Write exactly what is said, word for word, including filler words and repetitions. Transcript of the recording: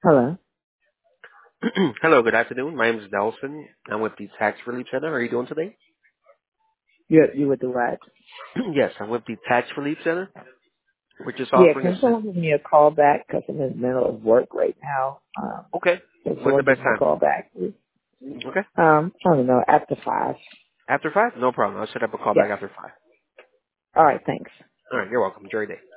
Hello. Hello, good afternoon. My name is Nelson. I'm with the Tax Relief Center. How are you doing today? You you with the what? Yes, I'm with the Tax Relief Center. We're just Yeah, offering can assist. someone give me a call back? Because I'm in the middle of work right now. Um, Okay. can When's the someone give best me a time? call back, please? Okay. Um, I don't know, after five. After five? No problem. I'll set up a call back Yes. after five. All right, thanks. All right. You're welcome. Enjoy your day.